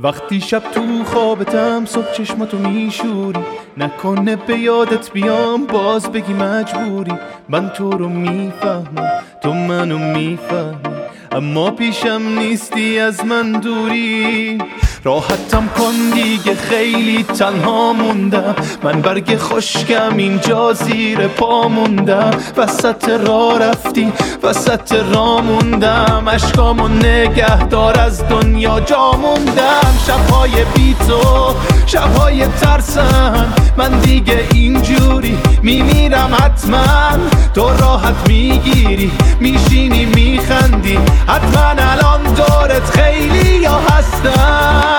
وقتی شب تو خوابتم صبح چشماتو میشوری، نکنه به یادت بیام باز بگی مجبوری. من تو رو میفهمم، تو منو میفهمی، اما پیشم نیستی، از من دوری. راحتم کن دیگه، خیلی تنها موندم، من برگ خشکم اینجا زیر پا موندم. وسط راه رفتی، وسط راه موندم، اشکامو نگه دار، از دنیا جا موندم. شبهای بی تو شبهای ترسن، من دیگه اینجوری میمیرم حتما. تو راحت میگیری، میشینی میخندی، حتما الان دورت خیلی یا هستن.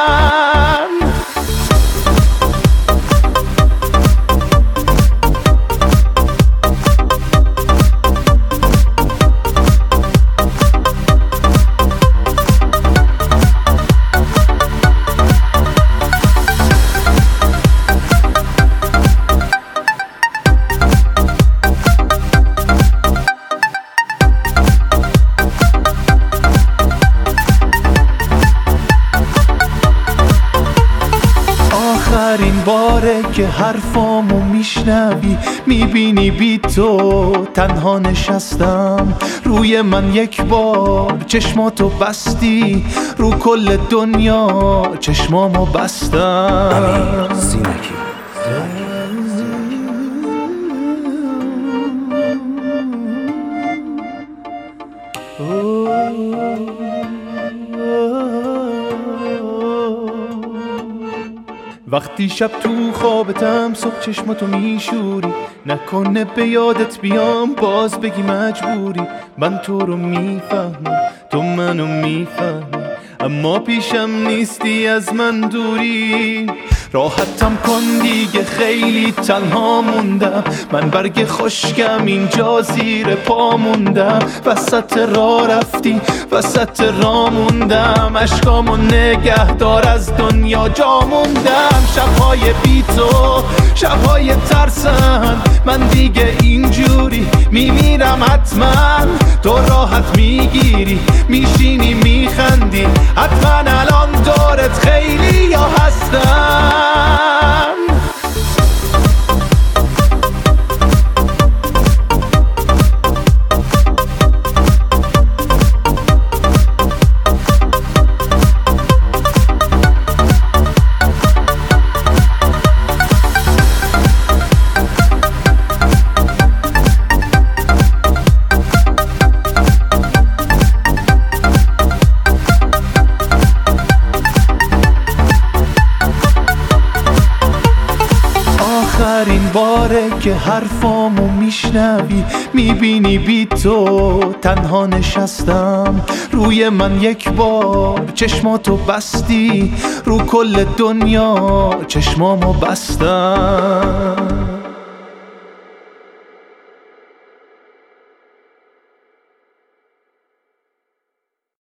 آخرین باره که حرفامو میشنوی، میبینی بی تو تنها نشستم. روی من یک بار چشماتو بستی، رو کل دنیا چشمامو بستم. امیر زینکی. وقتی شب تو خوابتم صبح چشماتو میشوری، نکنه به یادت بیام باز بگی مجبوری. من تو رو میفهمم، تو منو میفهمی، اما پیشم نیستی، از من دوری. راحتم کن دیگه، خیلی تنها موندم، من برگ خشکم اینجا زیر پا موندم. وسط راه رفتی، وسط راه موندم، اشکامو نگه دار، از دنیا جا موندم. شبهای بی تو شبهای ترسن، من دیگه اینجوری میمیرم حتما. تو راحت میگیری، میشینی میخندی، حتما الان دورت خیلی یا هستن. آخرین باره که حرفامو میشنوی، میبینی بی تو تنها نشستم. روی من یک بار چشماتو بستی، رو کل دنیا چشمامو بستم.